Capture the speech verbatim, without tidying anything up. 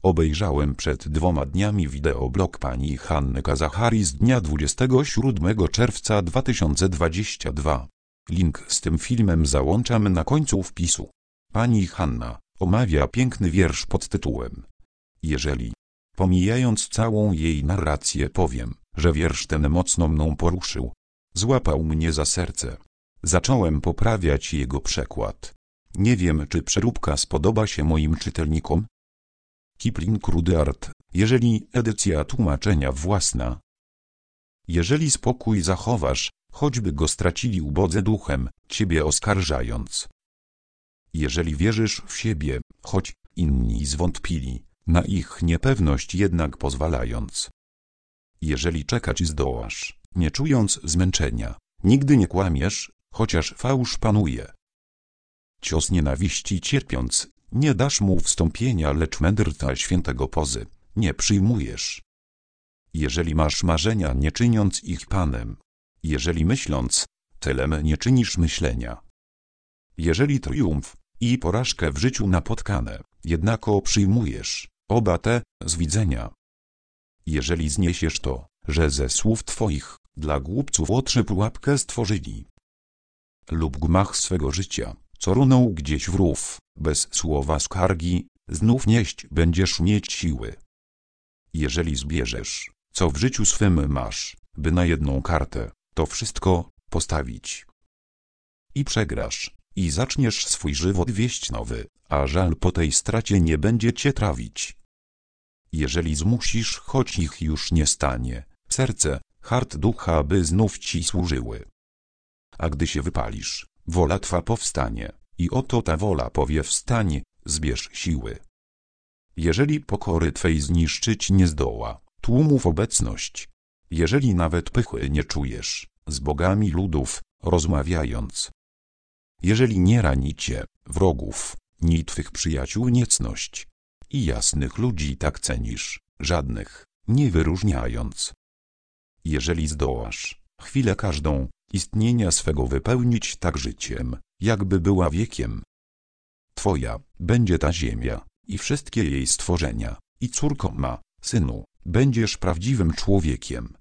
Obejrzałem przed dwoma dniami wideoblog pani Hanny Kazachari z dnia dwudziestego siódmego czerwca dwa tysiące dwudziestego drugiego. Link z tym filmem załączamy na końcu wpisu. Pani Hanna omawia piękny wiersz pod tytułem Jeżeli. Pomijając całą jej narrację, powiem, że wiersz ten mocno mną poruszył. Złapał mnie za serce. Zacząłem poprawiać jego przekład. Nie wiem, czy przeróbka spodoba się moim czytelnikom. Kipling, Rudyard. Jeżeli edycja tłumaczenia własna. Jeżeli spokój zachowasz, choćby go stracili ubodzy duchem, ciebie oskarżając. Jeżeli wierzysz w siebie, choć inni zwątpili, na ich niepewność jednak pozwalając. Jeżeli czekać zdołasz, nie czując zmęczenia, nigdy nie kłamiesz, chociaż fałsz panuje. Cios nienawiści cierpiąc, nie dasz mu wstąpienia, lecz mędrca świętego pozy nie przyjmujesz. Jeżeli masz marzenia, nie czyniąc ich panem. Jeżeli myśląc, celem nie czynisz myślenia. Jeżeli triumf i porażkę w życiu napotkane, jednako przyjmujesz oba te z widzenia. Jeżeli zniesiesz to, że ze słów twoich dla głupców otrze pułapkę stworzyli. Lub gmach swego życia, co runął gdzieś w rów, bez słowa skargi, znów nieść będziesz mieć siły. Jeżeli zbierzesz, co w życiu swym masz, by na jedną kartę to wszystko postawić. I przegrasz, i zaczniesz swój żywot wieść nowy, a żal po tej stracie nie będzie cię trawić. Jeżeli zmusisz, choć ich już nie stanie, serce, hart ducha, by znów ci służyły. A gdy się wypalisz, wola twa powstanie, i oto ta wola powie wstań, zbierz siły. Jeżeli pokory twej zniszczyć nie zdoła, tłumów obecność. Jeżeli nawet pychy nie czujesz, z bogami ludów, rozmawiając. Jeżeli nie rani cię, wrogów, ni twych przyjaciół niecność. I jasnych ludzi tak cenisz, żadnych, nie wyróżniając. Jeżeli zdołasz, chwilę każdą, istnienia swego wypełnić tak życiem, jakby była wiekiem. Twoja będzie ta ziemia, i wszystkie jej stworzenia, i córko ma, synu, będziesz prawdziwym człowiekiem,